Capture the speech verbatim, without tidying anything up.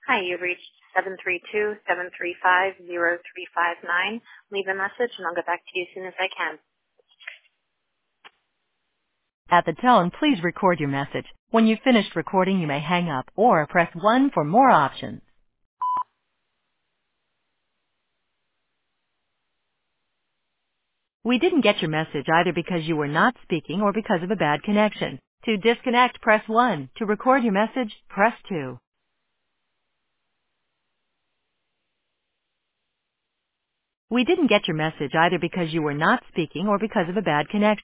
Hi, you reached seven three two, seven three five, zero three five nine. Leave a message and I'll get back to you as soon as I can. At the tone, please record your message. When you've finished recording, you may hang up or press one for more options. We didn't get your message either because you were not speaking or because of a bad connection. To disconnect, press one. To record your message, press two. We didn't get your message either because you were not speaking or because of a bad connection.